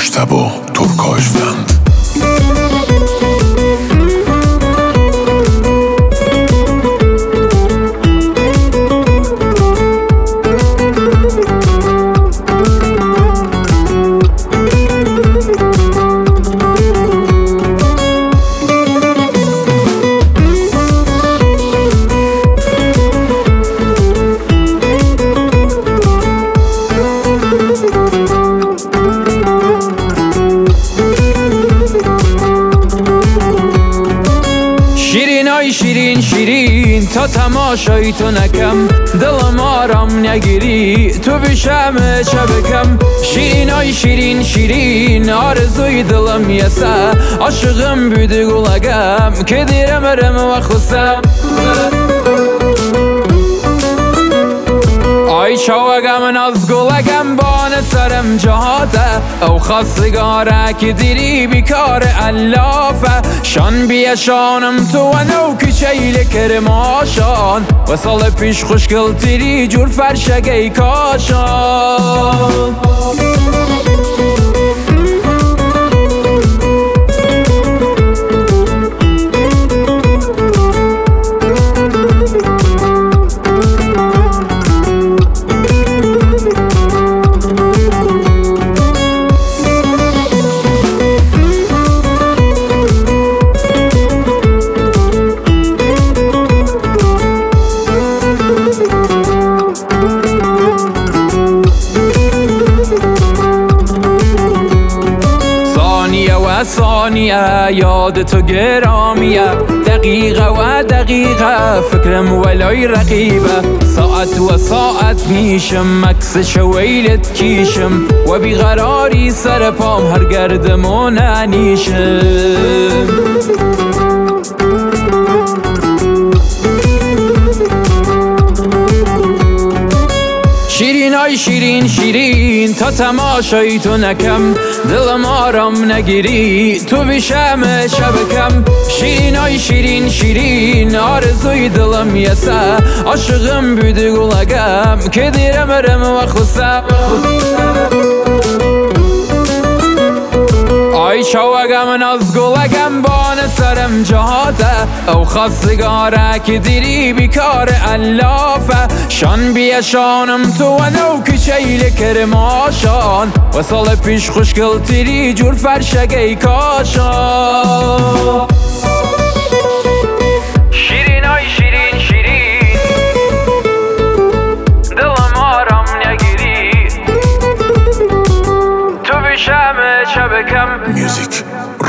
مجتبی ترکاژوند. شیرین شیرین تا تماشای تو نکم، دلم آرام نگیری تو بشم شبکم. شیرین شیرین شیرین آرزوی دلم یسه، عاشقم بودی گلگم که دیرم رم و خسم. آی شوگم ناز گلگم بان سرم جهاته، او خواستگاره که دیری بیکار علافه. شان بیشانم تو و نو کچیل کرماشان، و سال پیش خوشگل تیری جور فرشگی کاشان. ثانیه یاد تو گرامیه، دقیقه و دقیقه فکرم ولای رقیبه. ساعت و ساعت میشم عکس شویلت کیشم، و بیقراری سر پام هر گردمون انیشم. شیرین شیرین تا تماشای تو نکم، دلم آرام نگیری تو بشم شبکم. شیرین شیرین آرزوی دلم یسه، عاشقم بودی گلگم که دیرم رم و خسم. آی شوگم ناز گلگم بان سرم جهاته، او خواستگاره که دیری بیکار علافه. شان بیشانم تو و نو کچیل کرماشان، و سال پیش خوشگل تیری جور فرشگی کاشان. شیرین شیرین دلم آرام نگیری تو بشم شبکم. میوزیک